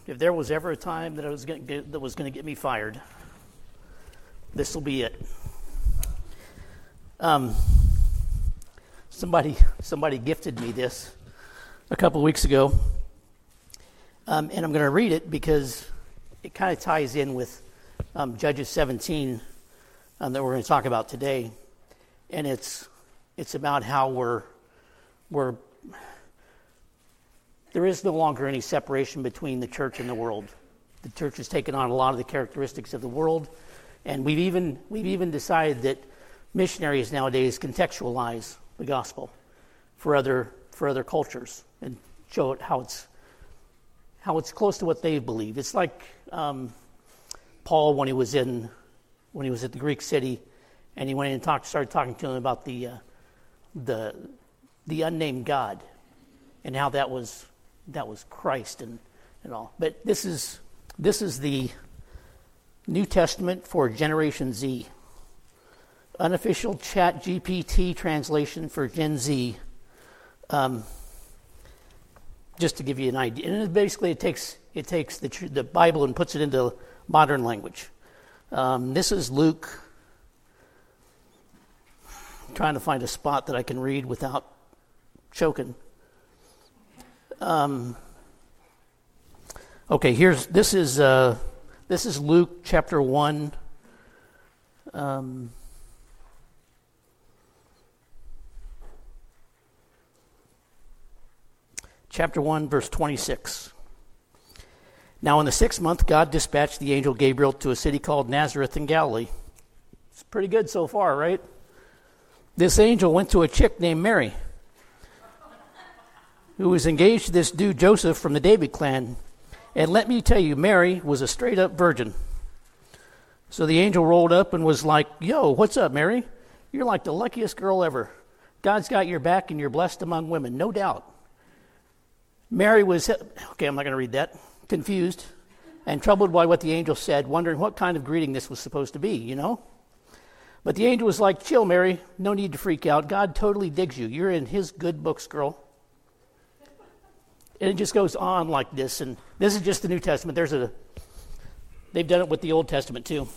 If there was ever a time that was going to get me fired, this will be it. Somebody gifted me this a couple of weeks ago, and I'm going to read it because it kind of ties in with Judges 17 that we're going to talk about today, and it's about how there is no longer any separation between the church and the world. The church has taken on a lot of the characteristics of the world, and we've even decided that missionaries nowadays contextualize the gospel for other cultures and show it how it's close to what they believe. It's like Paul when he was at the Greek city, and he went in and started talking to them about the unnamed God and how that was Christ and all. But this is the New Testament for Generation Z. Unofficial ChatGPT translation for Gen Z. Just to give you an idea. And basically it takes the Bible and puts it into modern language. This is Luke. I'm trying to find a spot that I can read without choking. Okay, this is Luke chapter 1. Chapter 1, verse 26. Now in the 6th month, God dispatched the angel Gabriel to a city called Nazareth in Galilee. It's pretty good so far, right? This angel went to a chick named Mary, who was engaged to this dude Joseph from the David clan. And let me tell you, Mary was a straight-up virgin. So the angel rolled up and was like, "Yo, what's up, Mary? You're like the luckiest girl ever. God's got your back and you're blessed among women, no doubt." Mary was, I'm not going to read that, confused and troubled by what the angel said, wondering what kind of greeting this was supposed to be, But the angel was like, "Chill, Mary, no need to freak out. God totally digs you. You're in his good books, girl." And it just goes on like this, and this is just the New Testament. They've done it with the Old Testament too.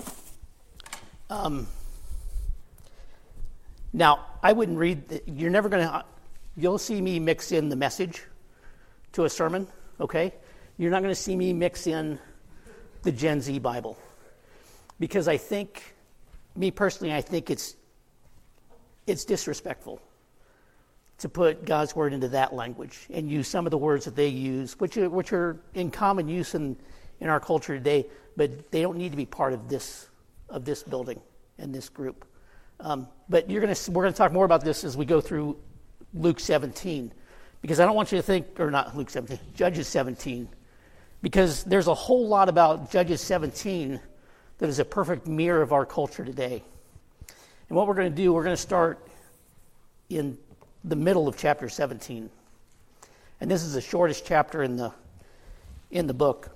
Now, I wouldn't read, you'll see me mix in the Message to a sermon, okay? You're not going to see me mix in the Gen Z Bible. Because I think it's disrespectful to put God's word into that language and use some of the words that they use, which are in common use in our culture today, but they don't need to be part of this building and this group. But we're going to talk more about this as we go through Luke 17, because I don't want you to think, or not Luke 17, Judges 17, because there's a whole lot about Judges 17 that is a perfect mirror of our culture today. And what we're going to do, we're going to start in the middle of chapter 17. And this is the shortest chapter in the book.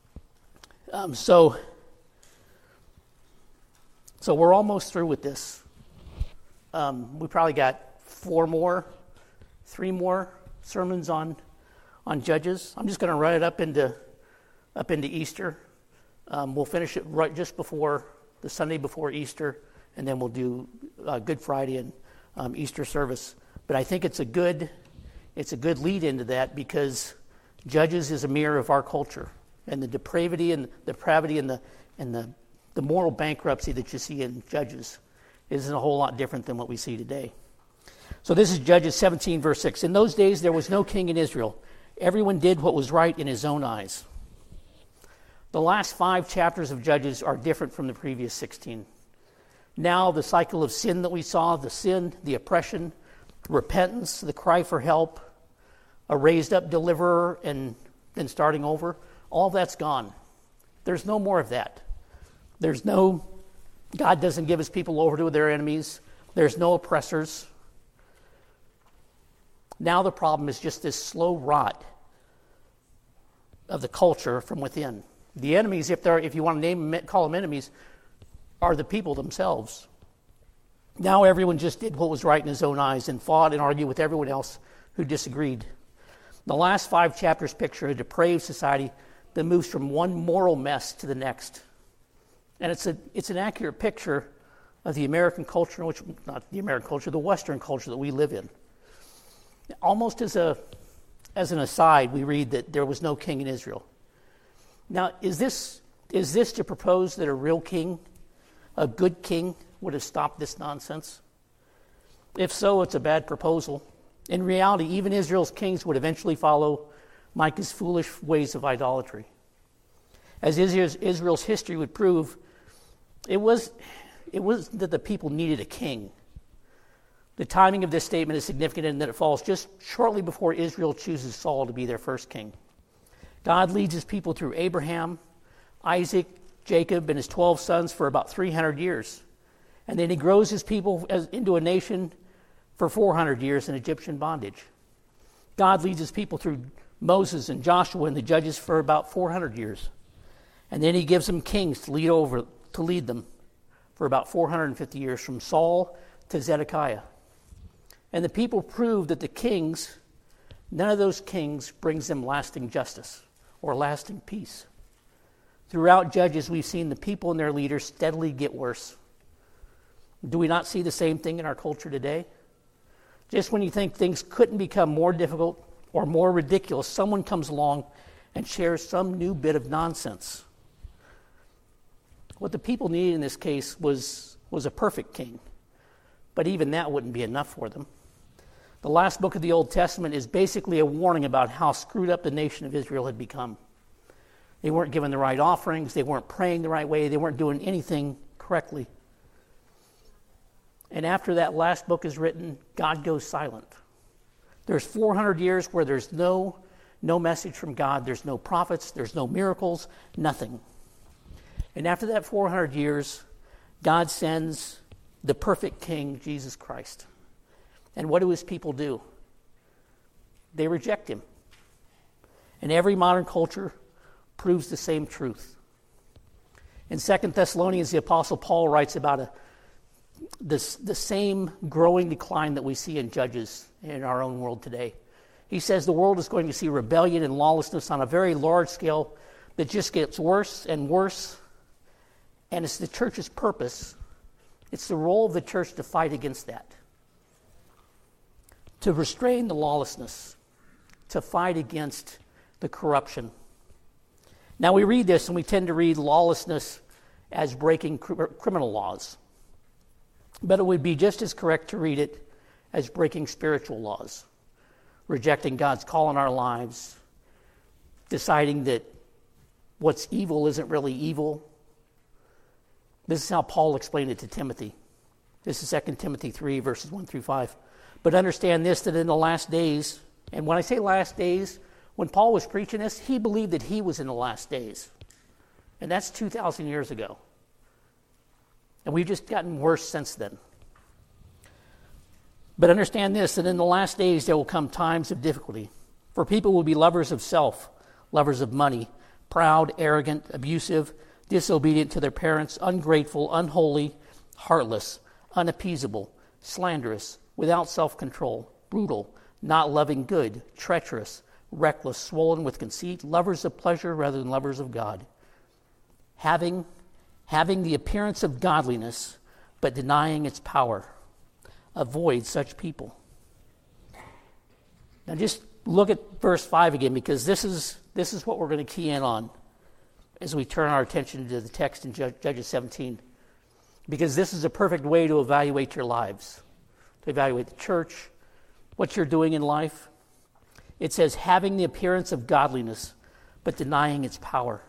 So we're almost through with this. We probably got 3 more sermons on Judges. I'm just going to run it up into Easter. We'll finish it right just before the Sunday before Easter, and then we'll do Good Friday and Easter service. But I think it's a good lead into that, because Judges is a mirror of our culture, and the depravity and the moral bankruptcy that you see in Judges isn't a whole lot different than what we see today. So this is Judges 17, verse 6. In those days there was no king in Israel. Everyone did what was right in his own eyes. The last 5 chapters of Judges are different from the previous 16. Now the cycle of sin that we saw, the sin, the oppression, repentance, the cry for help, a raised up deliverer, and then starting over, all that's gone. There's no more of that. God doesn't give his people over to their enemies. There's no oppressors. Now the problem is just this slow rot of the culture from within. The enemies, if you want to call them enemies, are the people themselves. Now everyone just did what was right in his own eyes and fought and argued with everyone else who disagreed. The last 5 chapters picture a depraved society that moves from one moral mess to the next. And it's an accurate picture of the American culture, which not the American culture, the Western culture that we live in. Almost as an aside, we read that there was no king in Israel. Now, is this to propose that a real king, a good king, would have stopped this nonsense? If so, it's a bad proposal. In reality, even Israel's kings would eventually follow Micah's foolish ways of idolatry. As Israel's history would prove, it was that the people needed a king. The timing of this statement is significant in that it falls just shortly before Israel chooses Saul to be their first king. God leads his people through Abraham, Isaac, Jacob, and his 12 sons for about 300 years. And then he grows his people into a nation for 400 years in Egyptian bondage. God leads his people through Moses and Joshua and the judges for about 400 years. And then he gives them kings to lead them for about 450 years, from Saul to Zedekiah. And the people prove that the kings, none of those kings brings them lasting justice or lasting peace. Throughout Judges, we've seen the people and their leaders steadily get worse. Do we not see the same thing in our culture today? Just when you think things couldn't become more difficult or more ridiculous, someone comes along and shares some new bit of nonsense. What the people needed in this case was a perfect king, but even that wouldn't be enough for them. The last book of the Old Testament is basically a warning about how screwed up the nation of Israel had become. They weren't given the right offerings, they weren't praying the right way, they weren't doing anything correctly. And after that last book is written, God goes silent. There's 400 years where there's no message from God, there's no prophets, there's no miracles, nothing. And after that 400 years, God sends the perfect king, Jesus Christ. And what do his people do? They reject him. And every modern culture proves the same truth. In 2 Thessalonians, the Apostle Paul writes about the same growing decline that we see in Judges in our own world today. He says the world is going to see rebellion and lawlessness on a very large scale that just gets worse and worse. And it's the church's purpose, it's the role of the church to fight against that, to restrain the lawlessness, to fight against the corruption. Now we read this and we tend to read lawlessness as breaking criminal laws. But it would be just as correct to read it as breaking spiritual laws, rejecting God's call in our lives, deciding that what's evil isn't really evil. This is how Paul explained it to Timothy. This is 2 Timothy 3, verses 1 through 5. But understand this, that in the last days, and when I say last days, when Paul was preaching this, he believed that he was in the last days. And that's 2,000 years ago. And we've just gotten worse since then. But understand this, that in the last days there will come times of difficulty. For people will be lovers of self, lovers of money, proud, arrogant, abusive, disobedient to their parents, ungrateful, unholy, heartless, unappeasable, slanderous, without self-control, brutal, not loving good, treacherous, reckless, swollen with conceit, lovers of pleasure rather than lovers of God, having the appearance of godliness, but denying its power. Avoid such people. Now just look at verse 5 again, because this is what we're going to key in on as we turn our attention to the text in Judges 17. Because this is a perfect way to evaluate your lives, to evaluate the church, what you're doing in life. It says, having the appearance of godliness, but denying its power.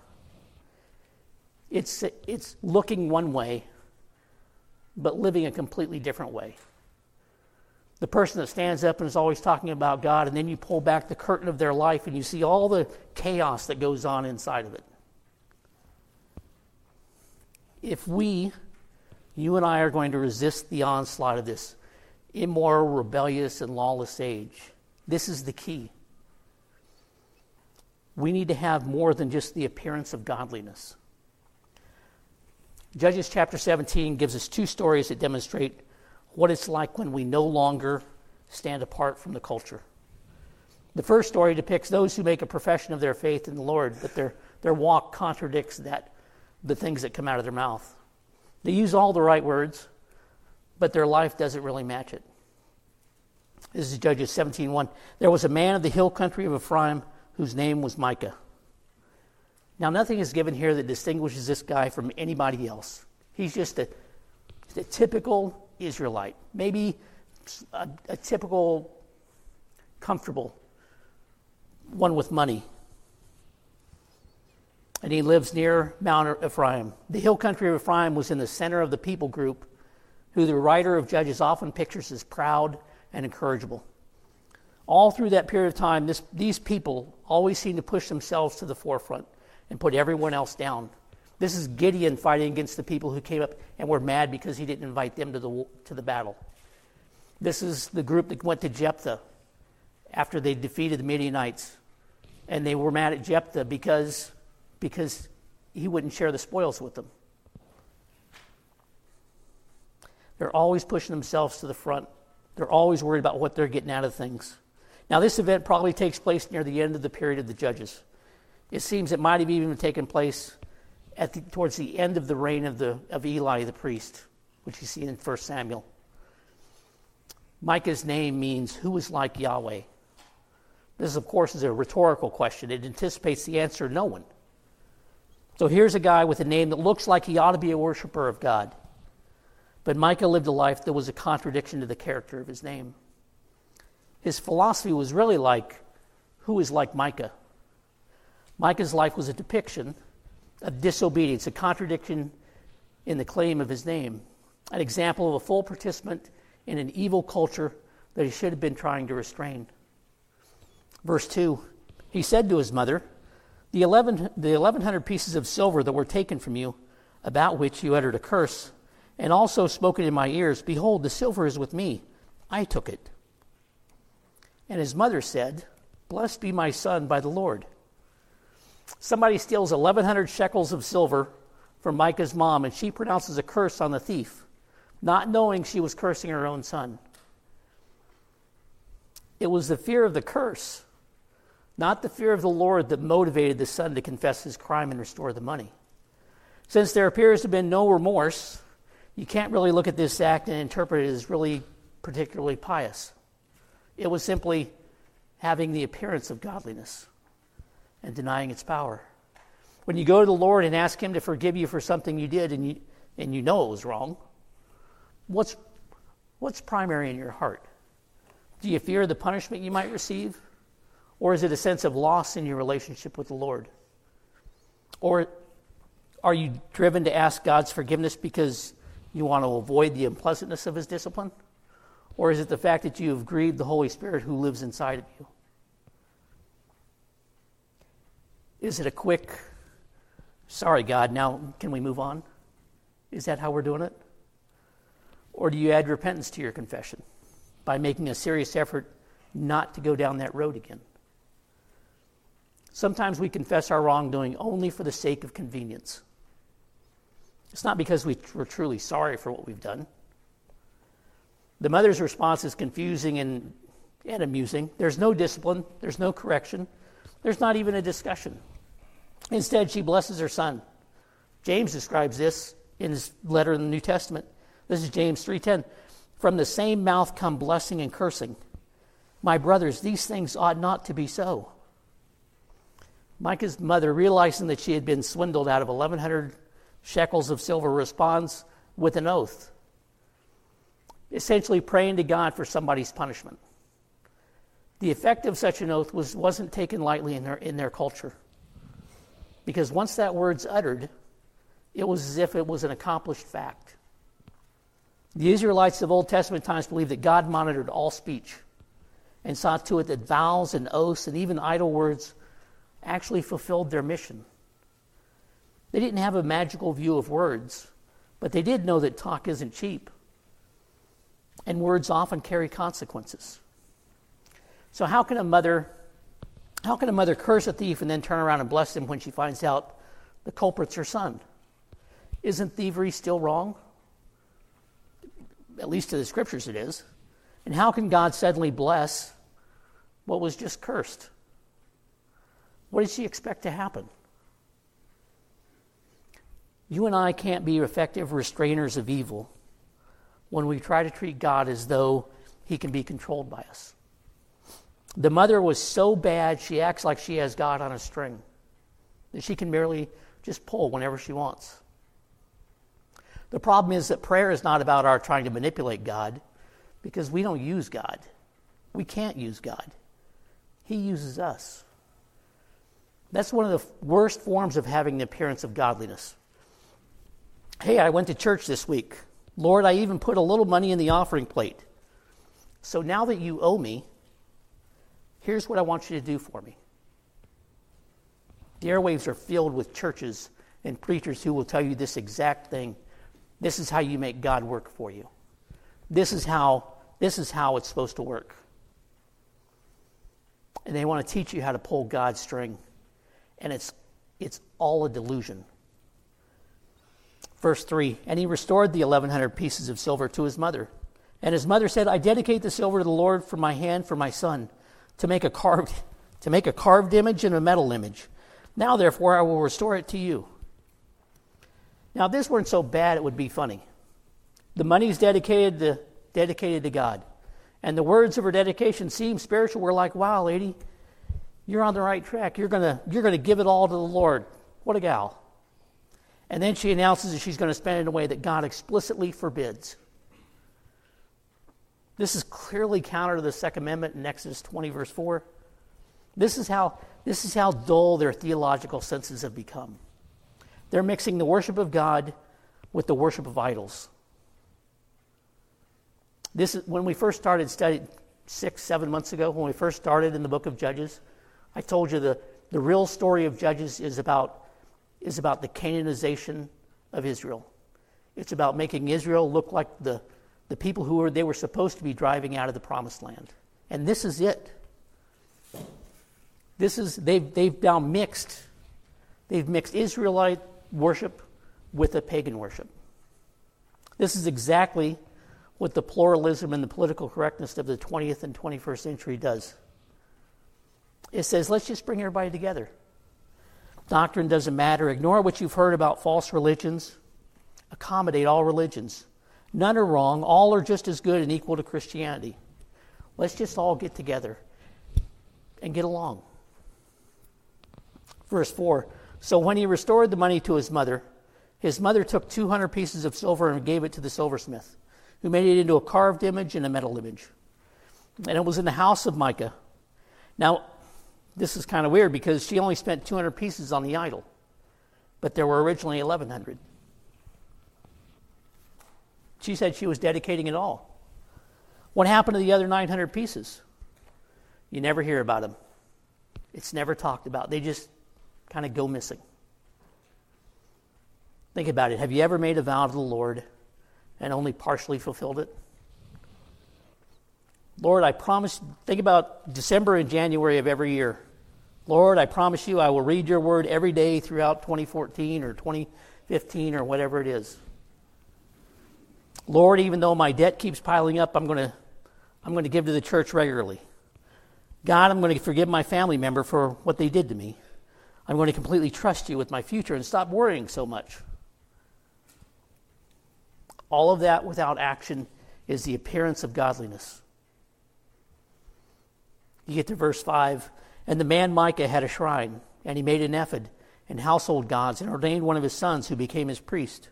It's looking one way, but living a completely different way. The person that stands up and is always talking about God, and then you pull back the curtain of their life and you see all the chaos that goes on inside of it. If you and I are going to resist the onslaught of this immoral, rebellious, and lawless age, this is the key. We need to have more than just the appearance of godliness. Judges chapter 17 gives us two stories that demonstrate what it's like when we no longer stand apart from the culture. The first story depicts those who make a profession of their faith in the Lord, but their walk contradicts the things that come out of their mouth. They use all the right words, but their life doesn't really match it. This is Judges 17:1. There was a man of the hill country of Ephraim whose name was Micah. Now, nothing is given here that distinguishes this guy from anybody else. He's just a typical Israelite, maybe a typical, comfortable one with money. And he lives near Mount Ephraim. The hill country of Ephraim was in the center of the people group who the writer of Judges often pictures as proud and incorrigible. All through that period of time, these people always seem to push themselves to the forefront and put everyone else down. This is Gideon fighting against the people who came up and were mad because he didn't invite them to the battle. This is the group that went to Jephthah after they defeated the Midianites. And they were mad at Jephthah because he wouldn't share the spoils with them. They're always pushing themselves to the front. They're always worried about what they're getting out of things. Now, this event probably takes place near the end of the period of the Judges. It seems it might have even taken place towards the end of the reign of Eli the priest, which you see in 1 Samuel. Micah's name means, who is like Yahweh? This, of course, is a rhetorical question. It anticipates the answer, no one. So here's a guy with a name that looks like he ought to be a worshiper of God. But Micah lived a life that was a contradiction to the character of his name. His philosophy was really like, who is like Micah? Micah's life was a depiction of disobedience, a contradiction in the claim of his name, an example of a full participant in an evil culture that he should have been trying to restrain. Verse 2, he said to his mother, the 1,100 pieces of silver that were taken from you, about which you uttered a curse, and also spoken in my ears, behold, the silver is with me. I took it. And his mother said, blessed be my son by the Lord. Somebody steals 1,100 shekels of silver from Micah's mom, and she pronounces a curse on the thief, not knowing she was cursing her own son. It was the fear of the curse, not the fear of the Lord, that motivated the son to confess his crime and restore the money. Since there appears to have been no remorse, you can't really look at this act and interpret it as really particularly pious. It was simply having the appearance of godliness and denying its power. When you go to the Lord and ask him to forgive you for something you did and you know it was wrong, what's primary in your heart? Do you fear the punishment you might receive? Or is it a sense of loss in your relationship with the Lord? Or are you driven to ask God's forgiveness because you want to avoid the unpleasantness of his discipline? Or is it the fact that you have grieved the Holy Spirit who lives inside of you? Is it a quick, sorry God, now can we move on? Is that how we're doing it? Or do you add repentance to your confession by making a serious effort not to go down that road again? Sometimes we confess our wrongdoing only for the sake of convenience. It's not because we're truly sorry for what we've done. The mother's response is confusing and amusing. There's no discipline. There's no correction. There's not even a discussion. Instead, she blesses her son. James describes this in his letter in the New Testament. This is James 3:10. From the same mouth come blessing and cursing. My brothers, these things ought not to be so. Micah's mother, realizing that she had been swindled out of 1,100 shekels of silver, responds with an oath, essentially praying to God for somebody's punishment. The effect of such an oath wasn't taken lightly in their culture, because once that word's uttered, it was as if it was an accomplished fact. The Israelites of Old Testament times believed that God monitored all speech and saw to it that vows and oaths and even idle words actually fulfilled their mission. They didn't have a magical view of words, but they did know that talk isn't cheap, and words often carry consequences. So how can a mother curse a thief and then turn around and bless him when she finds out the culprit's her son? Isn't thievery still wrong? At least to the scriptures it is. And how can God suddenly bless what was just cursed? What did she expect to happen? You and I can't be effective restrainers of evil when we try to treat God as though he can be controlled by us. The mother was so bad, she acts like she has God on a string, that she can merely just pull whenever she wants. The problem is that prayer is not about our trying to manipulate God, because we don't use God. We can't use God. He uses us. That's one of the worst forms of having the appearance of godliness. Hey, I went to church this week. Lord, I even put a little money in the offering plate. So now that you owe me, here's what I want you to do for me. The airwaves are filled with churches and preachers who will tell you this exact thing. This is how you make God work for you. This is how it's supposed to work. And they want to teach you how to pull God's string. And it's all a delusion. Verse 3, and he restored the 1,100 pieces of silver to his mother. And his mother said, I dedicate the silver to the Lord from my hand for my son, to make a carved image and a metal image. Now, therefore, I will restore it to you. Now, if this weren't so bad, it would be funny. The money's dedicated to God. And the words of her dedication seem spiritual. We're like, wow, lady, you're on the right track. You're gonna give it all to the Lord. What a gal. And then she announces that she's going to spend it in a way that God explicitly forbids. This is clearly counter to the Second Amendment in Exodus 20, verse 4. This is how dull their theological senses have become. They're mixing the worship of God with the worship of idols. This is when we first started studying 6-7 months ago, when we first started in the book of Judges, I told you the real story of Judges is about the Canaanization of Israel. It's about making Israel look like the people they were supposed to be driving out of the promised land. And this is it. They've now mixed Israelite worship with a pagan worship. This is exactly what the pluralism and the political correctness of the 20th and 21st century does. It says, let's just bring everybody together. Doctrine doesn't matter. Ignore what you've heard about false religions. Accommodate all religions. None are wrong. All are just as good and equal to Christianity. Let's just all get together and get along. Verse 4, so when he restored the money to his mother took 200 pieces of silver and gave it to the silversmith, who made it into a carved image and a metal image. And it was in the house of Micah. Now, this is kind of weird because she only spent 200 pieces on the idol, but there were originally 1,100. She said she was dedicating it all. What happened to the other 900 pieces? You never hear about them. It's never talked about. They just kind of go missing. Think about it. Have you ever made a vow to the Lord and only partially fulfilled it? Lord, I promise, think about December and January of every year. Lord, I promise you I will read your word every day throughout 2014 or 2015 or whatever it is. Lord, even though my debt keeps piling up, I'm going to give to the church regularly. God, I'm going to forgive my family member for what they did to me. I'm going to completely trust you with my future and stop worrying so much. All of that without action is the appearance of godliness. You get to verse 5, and the man Micah had a shrine, and he made an ephod and household gods and ordained one of his sons who became his priest.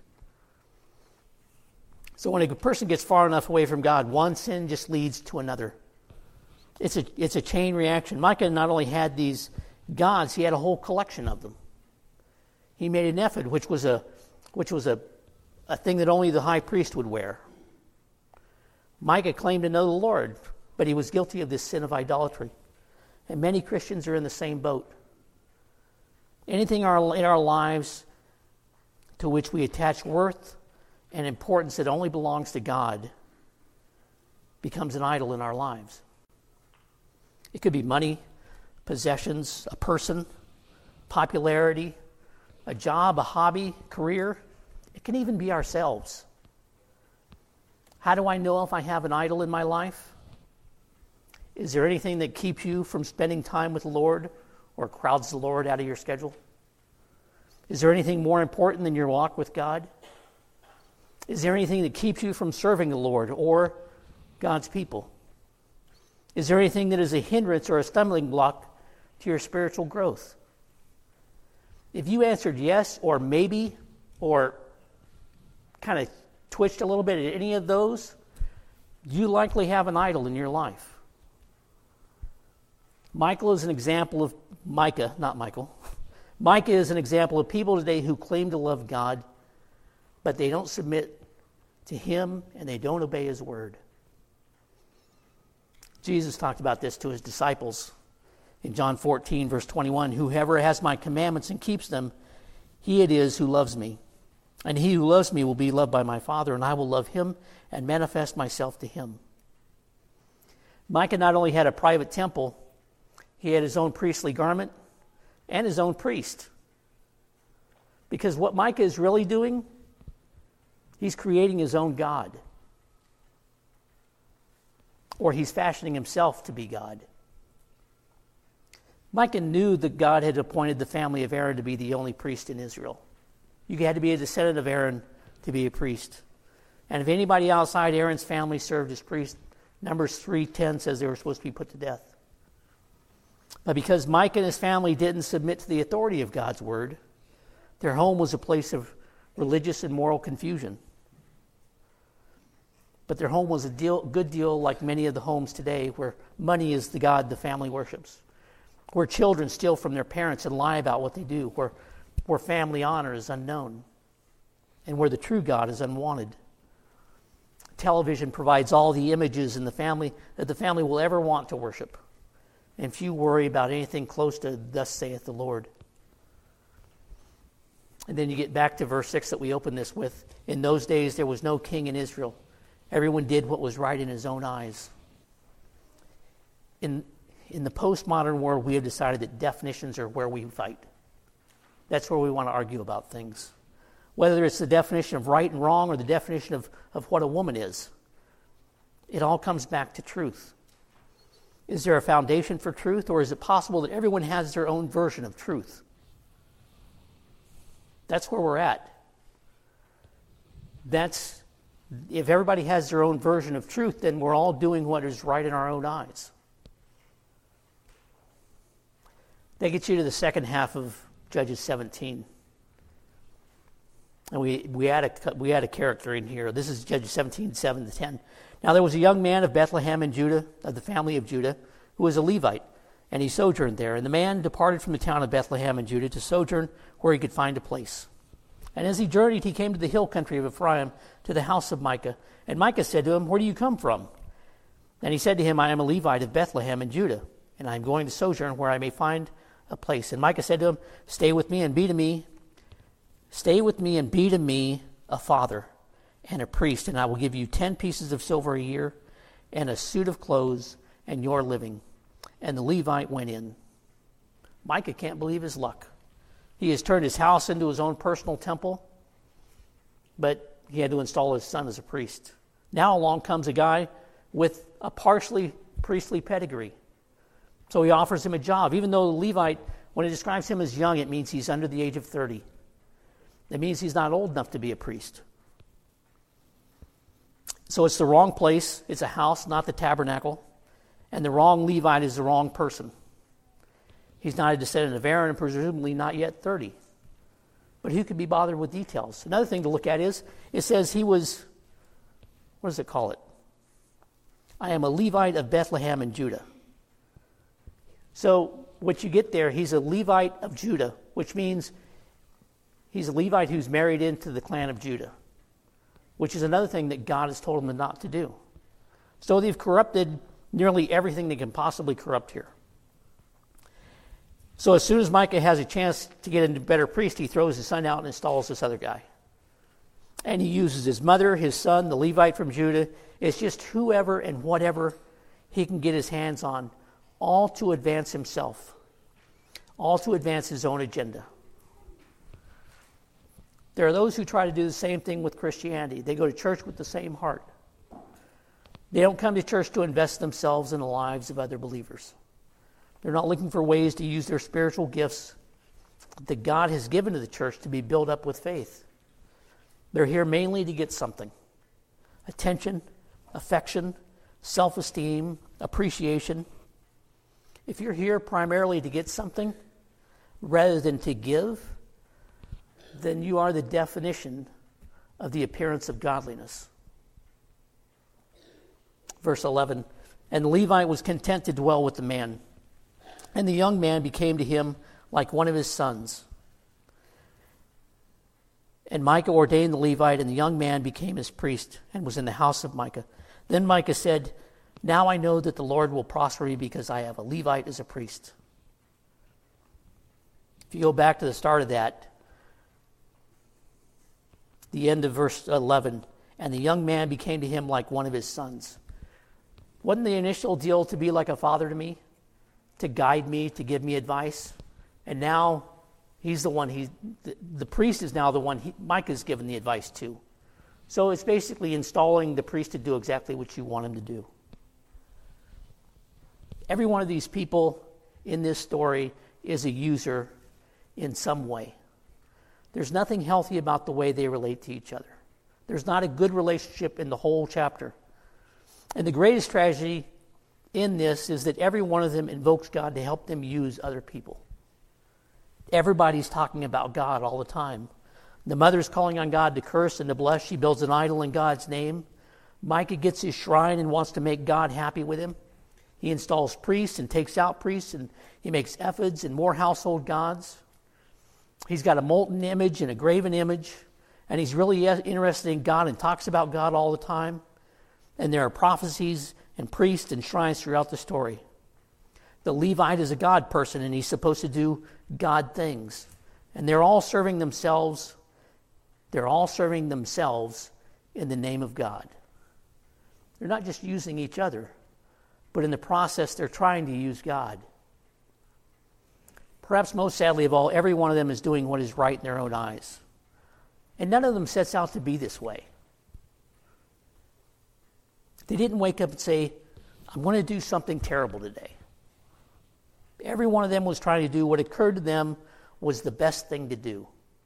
So when a person gets far enough away from God, one sin just leads to another. It's a chain reaction. Micah not only had these gods, he had a whole collection of them. He made an ephod, which was a thing that only the high priest would wear. Micah claimed to know the Lord, but he was guilty of this sin of idolatry. And many Christians are in the same boat. Anything in our lives to which we attach worth and importance that only belongs to God becomes an idol in our lives. It could be money, possessions, a person, popularity, a job, a hobby, career. It can even be ourselves. How do I know if I have an idol in my life? Is there anything that keeps you from spending time with the Lord or crowds the Lord out of your schedule? Is there anything more important than your walk with God? Is there anything that keeps you from serving the Lord or God's people? Is there anything that is a hindrance or a stumbling block to your spiritual growth? If you answered yes or maybe or kind of twitched a little bit at any of those, you likely have an idol in your life. Micah is an example of people today who claim to love God, but they don't submit to Him and they don't obey His word. Jesus talked about this to His disciples in John 14, verse 21. Whoever has my commandments and keeps them, he it is who loves me. And he who loves me will be loved by my Father, and I will love him and manifest myself to him. Micah not only had a private temple, he had his own priestly garment and his own priest. Because what Micah is really doing, he's creating his own God. Or he's fashioning himself to be God. Micah knew that God had appointed the family of Aaron to be the only priest in Israel. You had to be a descendant of Aaron to be a priest. And if anybody outside Aaron's family served as priest, Numbers 3:10 says they were supposed to be put to death. But because Micah and his family didn't submit to the authority of God's word, their home was a place of religious and moral confusion. But their home was a good deal like many of the homes today, where money is the God the family worships, where children steal from their parents and lie about what they do, where family honor is unknown, and where the true God is unwanted. Television provides all the images in the family that the family will ever want to worship, and few worry about anything close to "Thus saith the Lord." And then you get back to verse 6 that we opened this with. In those days there was no king in Israel. Everyone did what was right in his own eyes. In the postmodern world, we have decided that definitions are where we fight. That's where we want to argue about things. Whether it's the definition of right and wrong or the definition of what a woman is, it all comes back to truth. Is there a foundation for truth, or is it possible that everyone has their own version of truth? That's where we're at. If everybody has their own version of truth, then we're all doing what is right in our own eyes. That gets you to the second half of Judges 17. And we add a character in here. This is Judges 17, 7-10. Now there was a young man of Bethlehem in Judah, of the family of Judah, who was a Levite, and he sojourned there. And the man departed from the town of Bethlehem in Judah to sojourn where he could find a place. And as he journeyed, he came to the hill country of Ephraim, to the house of Micah. And Micah said to him, "Where do you come from?" And he said to him, "I am a Levite of Bethlehem in Judah, and I am going to sojourn where I may find a place." And Micah said to him, Stay with me and be to me a father and a priest, and I will give you 10 pieces of silver a year and a suit of clothes and your living." And the Levite went in. Micah can't believe his luck. He has turned his house into his own personal temple, but he had to install his son as a priest. Now along comes a guy with a partially priestly pedigree. So he offers him a job. Even though the Levite, when it describes him as young, it means he's under the age of 30. That means he's not old enough to be a priest. So it's the wrong place. It's a house, not the tabernacle. And the wrong Levite is the wrong person. He's not a descendant of Aaron and presumably not yet 30. But who could be bothered with details? Another thing to look at is, it says he was, what does it call it? I am a Levite of Bethlehem in Judah. So what you get there, he's a Levite of Judah, which means he's a Levite who's married into the clan of Judah, which is another thing that God has told him not to do. So they've corrupted nearly everything they can possibly corrupt here. So as soon as Micah has a chance to get into better priest, he throws his son out and installs this other guy. And he uses his mother, his son, the Levite from Judah. It's just whoever and whatever he can get his hands on, all to advance himself, all to advance his own agenda. There are those who try to do the same thing with Christianity. They go to church with the same heart. They don't come to church to invest themselves in the lives of other believers. They're not looking for ways to use their spiritual gifts that God has given to the church to be built up with faith. They're here mainly to get something: attention, affection, self-esteem, appreciation. If you're here primarily to get something rather than to give, then you are the definition of the appearance of godliness. Verse 11, and the Levite was content to dwell with the man, and the young man became to him like one of his sons. And Micah ordained the Levite, and the young man became his priest and was in the house of Micah. Then Micah said, now I know that the Lord will prosper me because I have a Levite as a priest. If you go back to the start of that, the end of verse 11, and the young man became to him like one of his sons. Wasn't the initial deal to be like a father to me, to guide me, to give me advice? And now he's the one, the priest is now the one Micah's given the advice to. So it's basically installing the priest to do exactly what you want him to do. Every one of these people in this story is a user in some way. There's nothing healthy about the way they relate to each other. There's not a good relationship in the whole chapter. And the greatest tragedy in this is that every one of them invokes God to help them use other people. Everybody's talking about God all the time. The mother's calling on God to curse and to bless. She builds an idol in God's name. Micah gets his shrine and wants to make God happy with him. He installs priests and takes out priests, and he makes ephods and more household gods. He's got a molten image and a graven image, and he's really interested in God and talks about God all the time. And there are prophecies and priests and shrines throughout the story. The Levite is a God person, and he's supposed to do God things. And they're all serving themselves. They're all serving themselves in the name of God. They're not just using each other, but in the process, they're trying to use God. Perhaps most sadly of all, every one of them is doing what is right in their own eyes. And none of them sets out to be this way. They didn't wake up and say, I'm going to do something terrible today. Every one of them was trying to do what occurred to them was the best thing to do.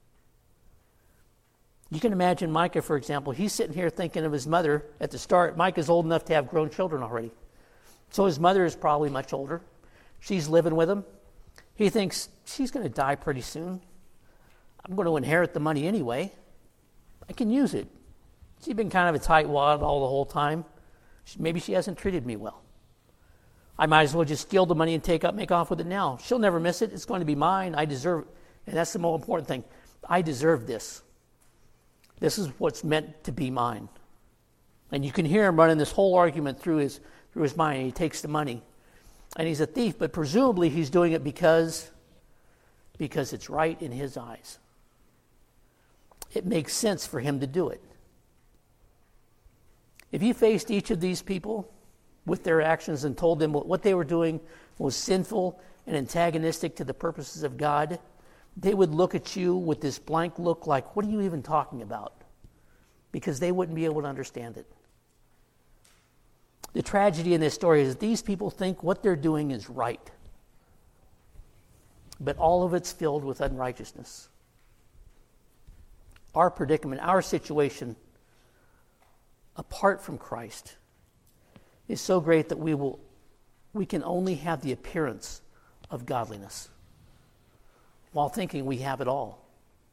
You can imagine Micah, for example. He's sitting here thinking of his mother at the start. Micah's old enough to have grown children already. So his mother is probably much older. She's living with him. He thinks, she's going to die pretty soon. I'm going to inherit the money anyway. I can use it. She's been kind of a tightwad all the whole time. Maybe she hasn't treated me well. I might as well just steal the money and make off with it now. She'll never miss it. It's going to be mine. I deserve it. And that's the most important thing. I deserve this. This is what's meant to be mine. And you can hear him running this whole argument through his mind. He takes the money. And he's a thief, but presumably he's doing it because it's right in his eyes. It makes sense for him to do it. If you faced each of these people with their actions and told them what they were doing was sinful and antagonistic to the purposes of God, they would look at you with this blank look like, what are you even talking about? Because they wouldn't be able to understand it. The tragedy in this story is that these people think what they're doing is right. But all of it's filled with unrighteousness. Our predicament, our situation, apart from Christ, is so great that we can only have the appearance of godliness while thinking we have it all.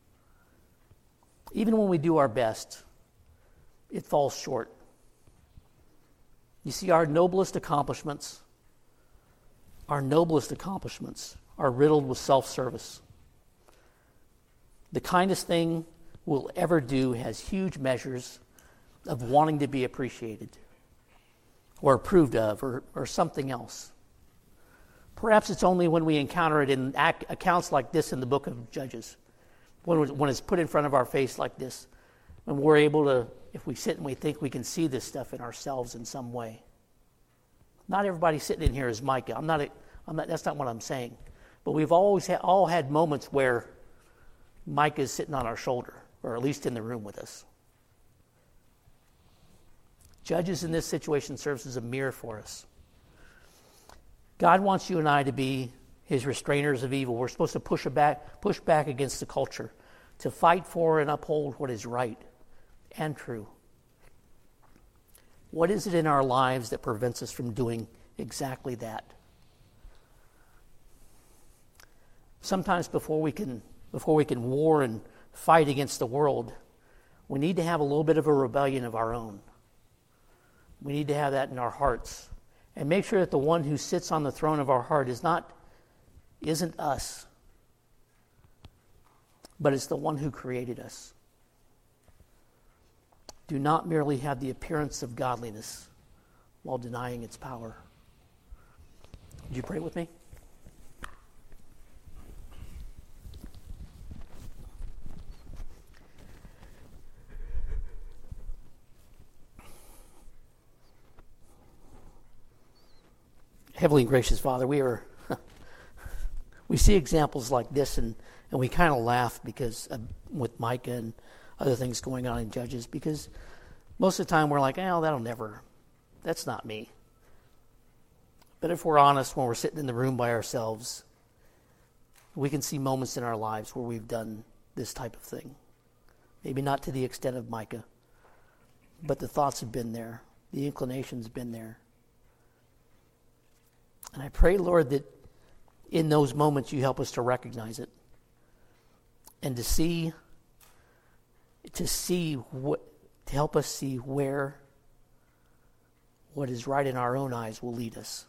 Even when we do our best, it falls short. You see, our noblest accomplishments are riddled with self-service. The kindest thing we'll ever do has huge measures of wanting to be appreciated or approved of or something else. Perhaps it's only when we encounter it in accounts like this in the book of Judges, when it's put in front of our face like this, when we're able to, if we sit and we think we can see this stuff in ourselves in some way. Not everybody sitting in here is Micah. That's not what I'm saying. But we've always all had moments where Micah is sitting on our shoulder, or at least in the room with us. Judges in this situation serves as a mirror for us. God wants you and I to be his restrainers of evil. We're supposed to push back against the culture, to fight for and uphold what is right and true. What is it in our lives that prevents us from doing exactly that? Sometimes before we can war and fight against the world, we need to have a little bit of a rebellion of our own. We need to have that in our hearts. And make sure that the one who sits on the throne of our heart isn't us, but it's the one who created us. Do not merely have the appearance of godliness while denying its power. Would you pray with me? Heavenly and gracious Father, we see examples like this and we kind of laugh because with Micah and other things going on in Judges, because most of the time we're like, that's not me. But if we're honest, when we're sitting in the room by ourselves, we can see moments in our lives where we've done this type of thing. Maybe not to the extent of Micah, but the thoughts have been there. The inclination's been there. And I pray, Lord, that in those moments you help us to recognize it and to help us see where what is right in our own eyes will lead us.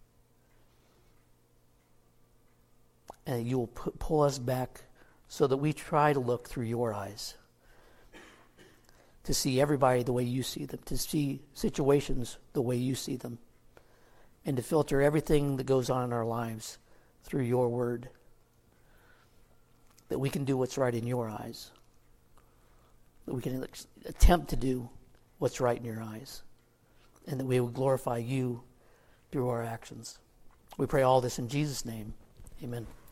And you will pull us back so that we try to look through your eyes, to see everybody the way you see them, to see situations the way you see them, and to filter everything that goes on in our lives through your word, that we can do what's right in your eyes, that we can attempt to do what's right in your eyes, and that we will glorify you through our actions. We pray all this in Jesus' name. Amen.